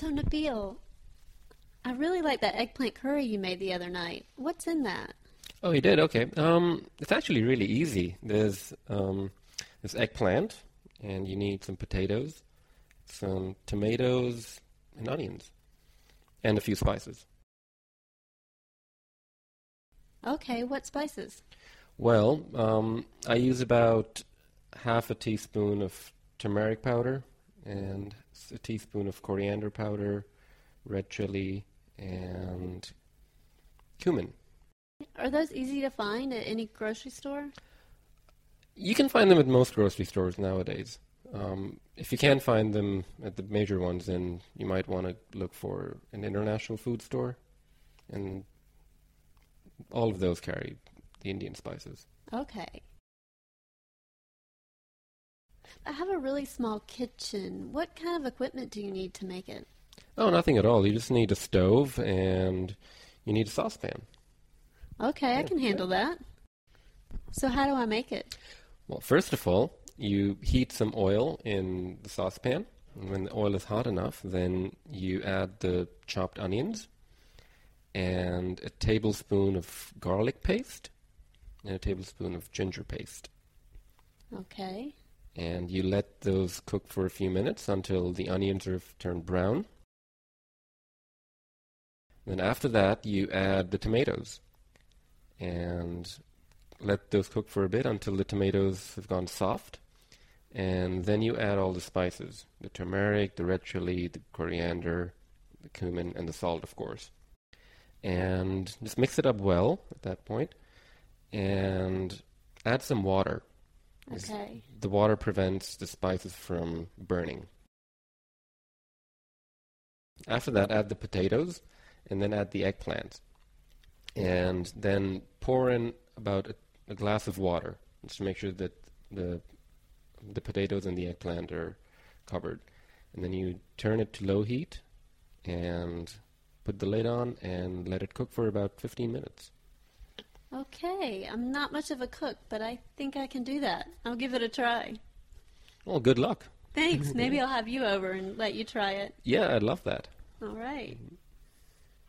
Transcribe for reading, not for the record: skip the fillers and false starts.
So, Nabil, I really like that eggplant curry you made the other night. What's in that? Oh, you did? Okay. It's actually really easy. There's eggplant, and you need some potatoes, some tomatoes, and onions, and a few spices. Okay, what spices? Well, I use about half a teaspoon of turmeric powder and a teaspoon of coriander powder, red chili, and cumin. Are those easy to find at any grocery store? You can find them at most grocery stores nowadays. If you can't find them at the major ones, then you might want to look for an international food store, and all of those carry the Indian spices. Okay. I have a really small kitchen. What kind of equipment do you need to make it? Oh, nothing at all. You just need a stove and you need a saucepan. Okay, I can handle that. So how do I make it? Well, first of all, you heat some oil in the saucepan. And when the oil is hot enough, then you add the chopped onions and a tablespoon of garlic paste and a tablespoon of ginger paste. Okay. And you let those cook for a few minutes until the onions are turned brown. Then after that, you add the tomatoes and let those cook for a bit until the tomatoes have gone soft. And then you add all the spices, the turmeric, the red chili, the coriander, the cumin, and the salt, of course. And just mix it up well at that point and add some water. Okay. The water prevents the spices from burning. After that, add the potatoes and then add the eggplant. And then pour in about a glass of water just to make sure that the potatoes and the eggplant are covered. And then you turn it to low heat and put the lid on and let it cook for about 15 minutes. Okay, I'm not much of a cook, but I think I can do that. I'll give it a try. Well, good luck. Thanks. Maybe I'll have you over and let you try it. Yeah, I'd love that. All right.